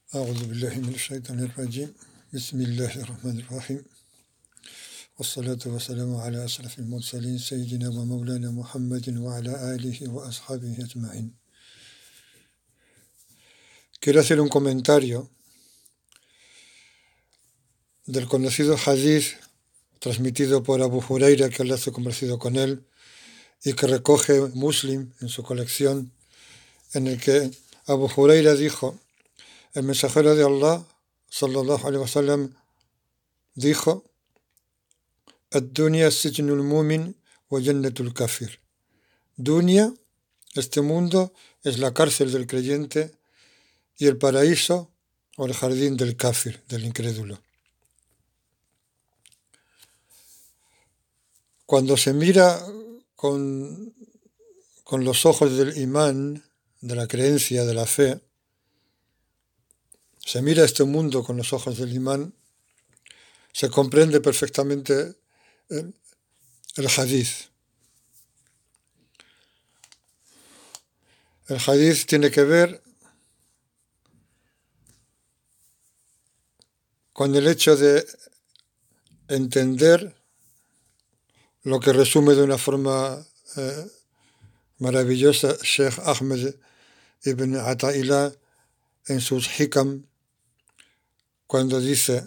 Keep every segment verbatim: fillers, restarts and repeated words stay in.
أعوذ بالله من الشيطان الرجيم بسم الله الرحمن الرحيم والصلاة والسلام على أشرف المرسلين سيدنا ومولانا محمد وعلى آله وأصحابه أجمعين. Quiero hacer un comentario del conocido hadith transmitido por Abu Huraira, que Allah se ha convencido con él, y que recoge Muslim en su colección, en el que Abu Huraira dijo: el mensajero de Allah, sallallahu alaihi wasallam, dijo: Ad-dunya sijnul mu'min wa jannatul kafir. Dunya, este mundo, es la cárcel del creyente y el paraíso o el jardín del kafir, del incrédulo. Cuando se mira con, con los ojos del imán, de la creencia, de la fe, se mira este mundo con los ojos del imán, se comprende perfectamente el, el hadith. El hadith tiene que ver con el hecho de entender lo que resume de una forma eh, maravillosa Sheikh Ahmed ibn Ata'illah en sus hikam, cuando dice,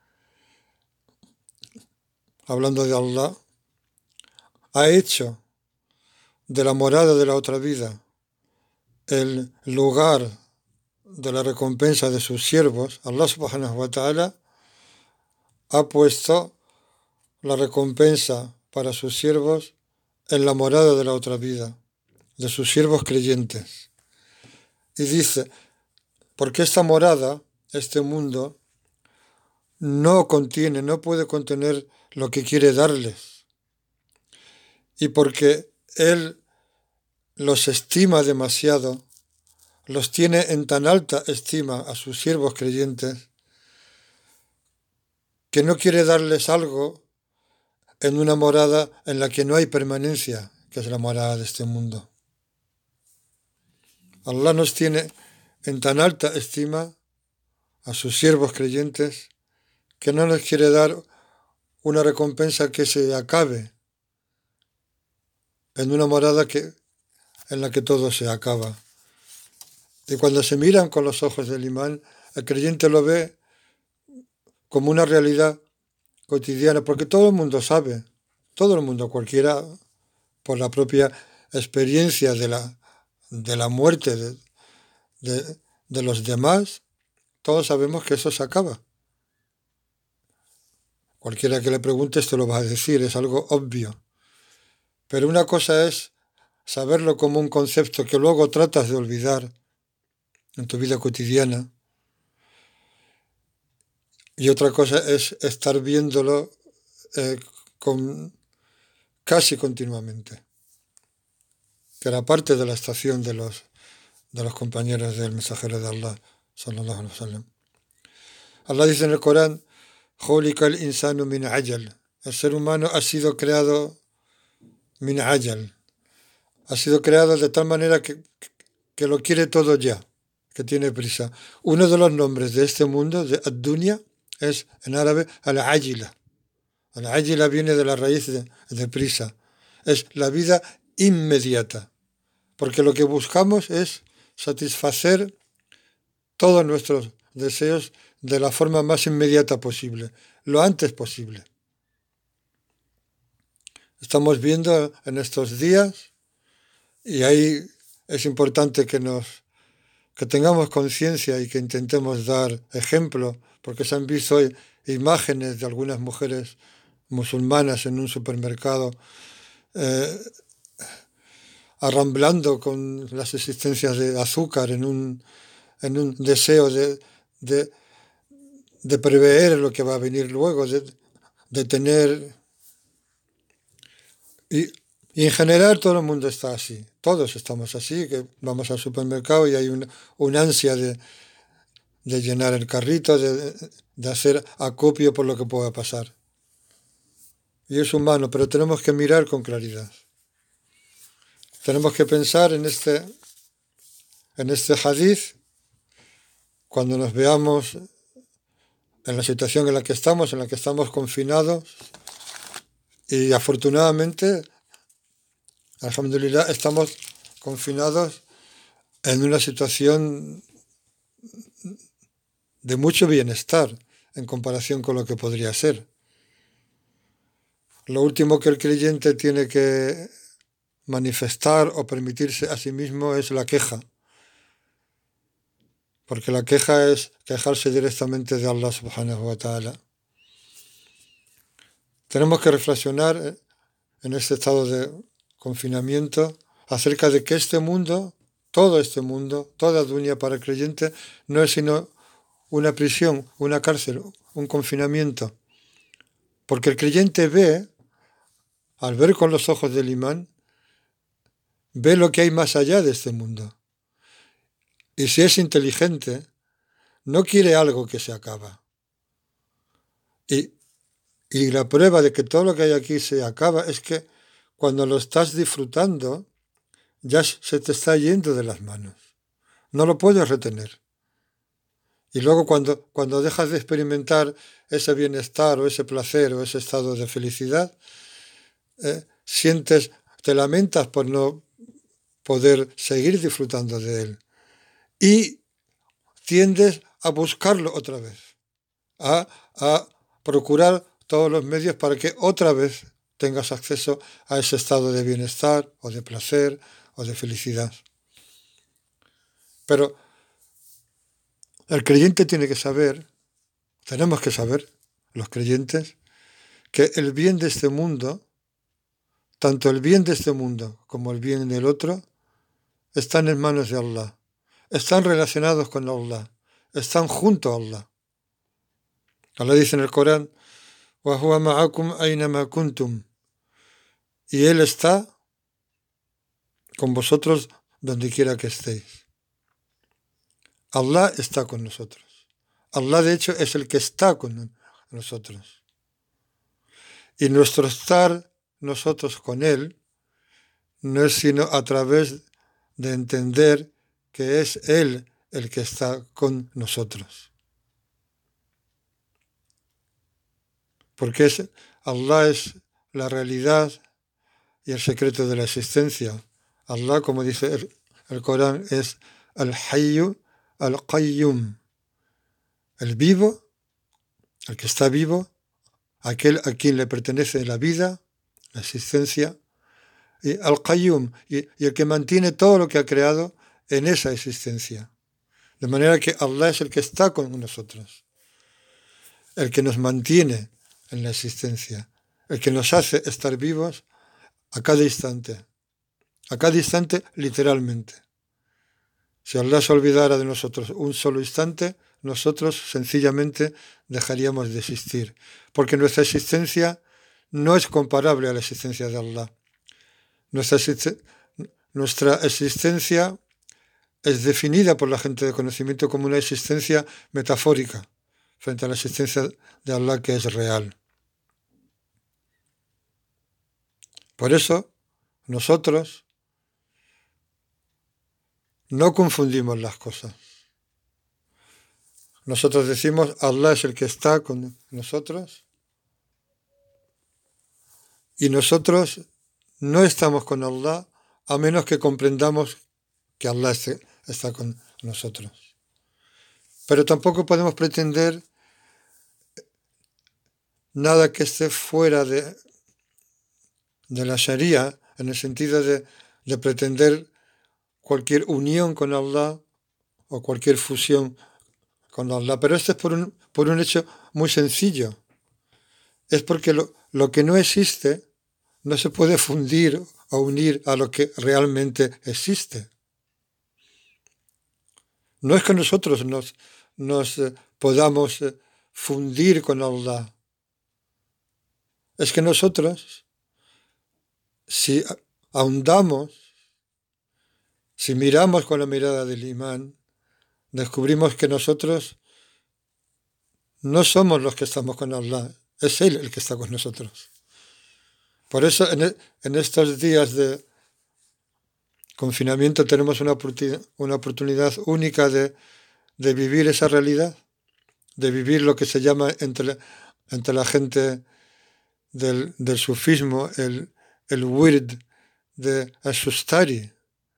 hablando de Allah, ha hecho de la morada de la otra vida el lugar de la recompensa de sus siervos. Allah subhanahu wa ta'ala ha puesto la recompensa para sus siervos en la morada de la otra vida, de sus siervos creyentes. Y dice, porque esta morada, este mundo, no contiene, no puede contener lo que quiere darles. Y porque Él los estima demasiado, los tiene en tan alta estima a sus siervos creyentes, que no quiere darles algo en una morada en la que no hay permanencia, que es la morada de este mundo. Allah nos tiene en tan alta estima a sus siervos creyentes que no nos quiere dar una recompensa que se acabe en una morada que, en la que todo se acaba. Y cuando se miran con los ojos del imán, el creyente lo ve como una realidad cotidiana, porque todo el mundo sabe, todo el mundo, cualquiera, por la propia experiencia de la, de la muerte de, de, de los demás, todos sabemos que eso se acaba. Cualquiera que le pregunte esto lo va a decir, es algo obvio. Pero una cosa es saberlo como un concepto que luego tratas de olvidar en tu vida cotidiana. Y otra cosa es estar viéndolo eh, con, casi continuamente, que era parte de la estación de los, de los compañeros del mensajero de Allah, sallallahu alaihi wasallam. Allah dice en el Corán, Khuliqal insanu min ajal. El ser humano ha sido creado min ajal. Ha sido creado de tal manera que, que lo quiere todo ya, que tiene prisa. Uno de los nombres de este mundo, de ad-dunya, es en árabe al-ajila. Al-ajila viene de la raíz de, de prisa. Es la vida inmediata. Porque lo que buscamos es satisfacer todos nuestros deseos de la forma más inmediata posible, lo antes posible. Estamos viendo en estos días, y ahí es importante que nos que tengamos conciencia y que intentemos dar ejemplo, porque se han visto hoy imágenes de algunas mujeres musulmanas en un supermercado eh, arramblando con las existencias de azúcar en un, en un deseo de, de, de prever lo que va a venir luego, de, de tener... Y, y en general todo el mundo está así, todos estamos así, que vamos al supermercado y hay un, un ansia de, de llenar el carrito, de, de hacer acopio por lo que pueda pasar. Y es humano, pero tenemos que mirar con claridad. Tenemos que pensar en este, en este hadith cuando nos veamos en la situación en la que estamos, en la que estamos confinados, y afortunadamente, alhamdulillah, estamos confinados en una situación de mucho bienestar en comparación con lo que podría ser. Lo último que el creyente tiene que manifestar o permitirse a sí mismo es la queja, porque la queja es quejarse directamente de Allah subhanahu wa ta'ala. Tenemos que reflexionar en este estado de confinamiento acerca de que este mundo, todo este mundo, toda dunya para el creyente no es sino una prisión, una cárcel, un confinamiento, porque el creyente ve, al ver con los ojos del imán, ve lo que hay más allá de este mundo. Y si es inteligente, no quiere algo que se acaba. Y, y la prueba de que todo lo que hay aquí se acaba es que cuando lo estás disfrutando, ya se te está yendo de las manos. No lo puedes retener. Y luego cuando, cuando dejas de experimentar ese bienestar o ese placer o ese estado de felicidad, eh, sientes, te lamentas por no poder seguir disfrutando de él. Y tiendes a buscarlo otra vez, a, a procurar todos los medios para que otra vez tengas acceso a ese estado de bienestar o de placer o de felicidad. Pero el creyente tiene que saber, tenemos que saber, los creyentes, que el bien de este mundo, tanto el bien de este mundo como el bien del otro, están en manos de Allah, están relacionados con Allah, están junto a Allah. Allah dice en el Corán, وَهُوَ مَعَكُمْ أَيْنَمَا كُنْتُمْ, y Él está con vosotros donde quiera que estéis. Allah está con nosotros. Allah, de hecho, es el que está con nosotros. Y nuestro estar nosotros con Él no es sino a través de entender que es Él el que está con nosotros. Porque es, Allah es la realidad y el secreto de la existencia. Allah, como dice el, el Corán, es Al-Hayyu Al-Qayyum, el vivo, el que está vivo, aquel a quien le pertenece la vida, la existencia, y Al-Qayyum, y, y el que mantiene todo lo que ha creado en esa existencia. De manera que Allah es el que está con nosotros, el que nos mantiene en la existencia, el que nos hace estar vivos a cada instante, a cada instante literalmente. Si Allah se olvidara de nosotros un solo instante, nosotros sencillamente dejaríamos de existir, porque nuestra existencia no es comparable a la existencia de Allah. Nuestra, nuestra existencia es definida por la gente de conocimiento como una existencia metafórica frente a la existencia de Allah, que es real. Por eso, nosotros no confundimos las cosas. Nosotros decimos, Allah es el que está con nosotros, y nosotros no estamos con Allah a menos que comprendamos que Allah está con nosotros. Pero tampoco podemos pretender nada que esté fuera de, de la Sharia, en el sentido de, de pretender cualquier unión con Allah o cualquier fusión con Allah. Pero esto es por un, por un hecho muy sencillo. Es porque lo, lo que no existe no se puede fundir o unir a lo que realmente existe. No es que nosotros nos, nos eh, podamos eh, fundir con Allah. Es que nosotros, si ahondamos, si miramos con la mirada del imán, descubrimos que nosotros no somos los que estamos con Allah, es Él el que está con nosotros. Por eso en, en estos días de confinamiento tenemos una oportunidad, una oportunidad única de, de vivir esa realidad, de vivir lo que se llama entre la, entre la gente del, del sufismo el, el wird de Ashustari,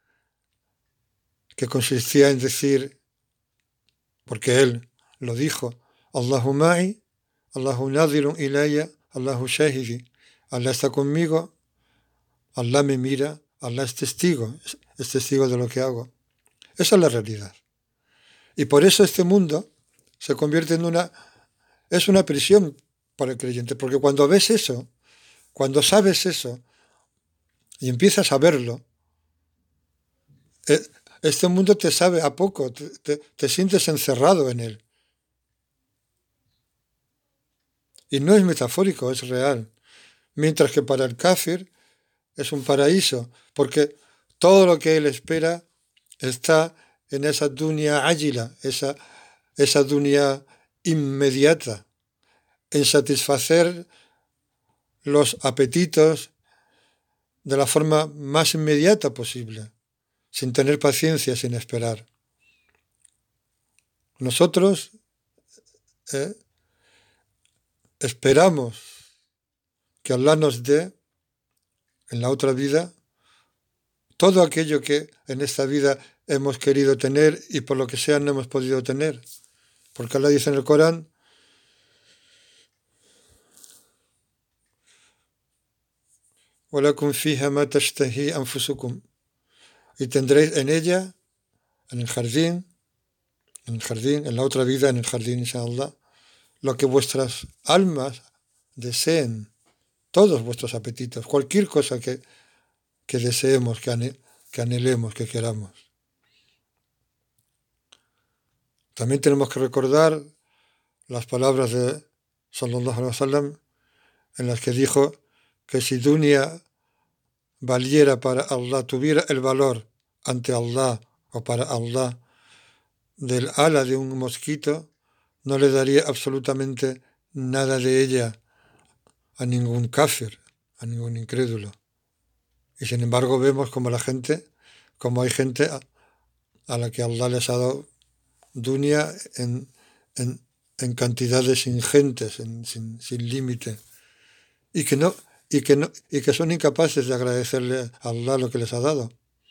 que consistía en decir, porque él lo dijo, Allahu ma'i, Allahu nadirun ilayya, Allahu shahidi. Allah está conmigo, Allah me mira, Allah es testigo, es testigo de lo que hago. Esa es la realidad. Y por eso este mundo se convierte en una... es una prisión para el creyente, porque cuando ves eso, cuando sabes eso, y empiezas a verlo, este mundo te sabe a poco, te, te, te sientes encerrado en él. Y no es metafórico, es real. Mientras que para el káfir es un paraíso, porque todo lo que él espera está en esa dunya ágila, esa, esa dunya inmediata, en satisfacer los apetitos de la forma más inmediata posible, sin tener paciencia, sin esperar. Nosotros eh, esperamos que Allah nos dé en la otra vida todo aquello que en esta vida hemos querido tener y por lo que sea no hemos podido tener. Porque Allah dice en el Corán, وَلَكُمْ فِيهَا مَا تَشْتَهِي أَنفُسُكُمْ, y tendréis en ella, en el jardín, en el jardín, en la otra vida, en el jardín, inshallah, lo que vuestras almas deseen, todos vuestros apetitos, cualquier cosa que, que deseemos, que, ane, que anhelemos, que queramos. También tenemos que recordar las palabras de sallallahu alaihi wasallam en las que dijo que si dunya valiera para Allah, tuviera el valor ante Allah o para Allah del ala de un mosquito, no le daría absolutamente nada de ella a ningún kafir, a ningún incrédulo. Y sin embargo vemos como la gente, como hay gente a, a la que Allah les ha dado dunya en, en, en cantidades ingentes, en, sin, sin límite, y que no, y que no, y que son incapaces de agradecerle a Allah lo que les ha dado.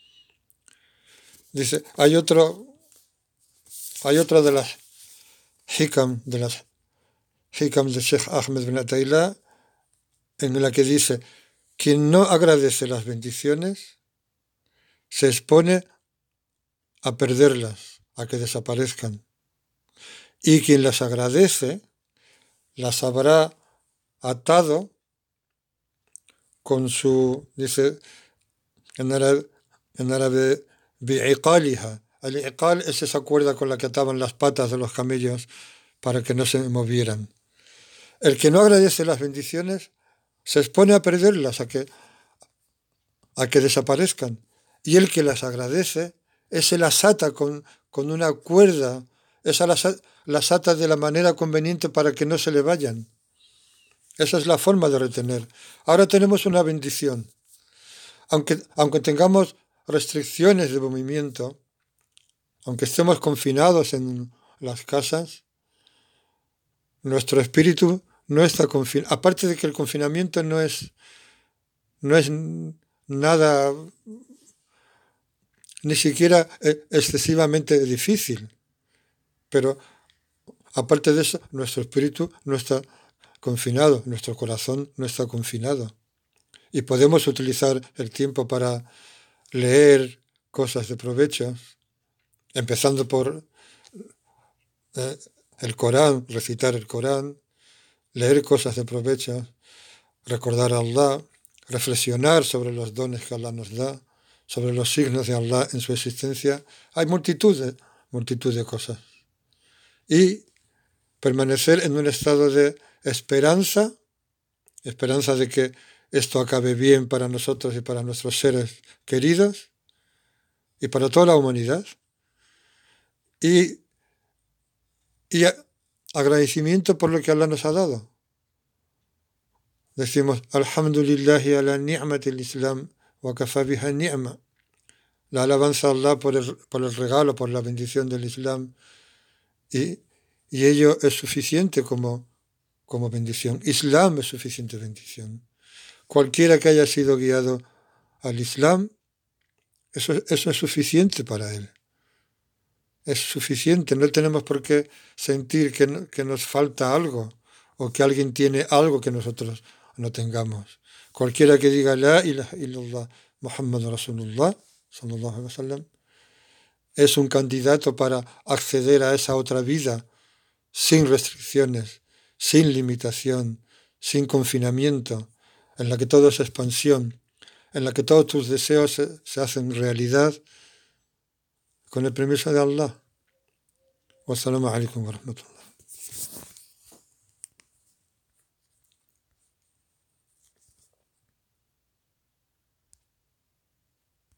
Dice, hay otro, hay otra de las hikam, de las hikam de Sheikh Ahmed bin Ataillah, en la que dice, quien no agradece las bendiciones se expone a perderlas, a que desaparezcan. Y quien las agradece las habrá atado con su, dice en árabe, en árabe bi'iqaliha. El iqal es esa cuerda con la que ataban las patas de los camellos para que no se movieran. El que no agradece las bendiciones se expone a perderlas, a que, a que desaparezcan. Y el que las agradece, ese las ata con, con una cuerda, esa las, las ata de la manera conveniente para que no se le vayan. Esa es la forma de retener. Ahora tenemos una bendición. Aunque, aunque tengamos restricciones de movimiento, aunque estemos confinados en las casas, nuestro espíritu no está confinado. Aparte de que el confinamiento no es, no es nada, ni siquiera excesivamente difícil. Pero aparte de eso, nuestro espíritu no está confinado, nuestro corazón no está confinado. Y podemos utilizar el tiempo para leer cosas de provecho, empezando por eh, el Corán, recitar el Corán, leer cosas de provecho, recordar a Allah, reflexionar sobre los dones que Allah nos da, sobre los signos de Allah en su existencia. Hay multitud de, multitud de cosas. Y permanecer en un estado de esperanza, esperanza de que esto acabe bien para nosotros y para nuestros seres queridos y para toda la humanidad. Y, y agradecimiento por lo que Allah nos ha dado. Decimos, Alhamdulillahi ala ni'mati al-Islam wa kafa biha ni'ma. La alabanza a Allah por el, por el regalo, por la bendición del Islam, y, y ello es suficiente como, como bendición. Islam es suficiente bendición. Cualquiera que haya sido guiado al Islam, eso, eso es suficiente para él. Es suficiente, no tenemos por qué sentir que, no- que nos falta algo o que alguien tiene algo que nosotros no tengamos. Cualquiera que diga La ilaha illallah Muhammad Rasulullah sallallahu alaihi wasallam es un candidato para acceder a esa otra vida sin restricciones, sin limitación, sin confinamiento, en la que todo es expansión, en la que todos tus deseos se, se hacen realidad con el permiso de Allah. Wassalamu alaikum wa rahmatullah.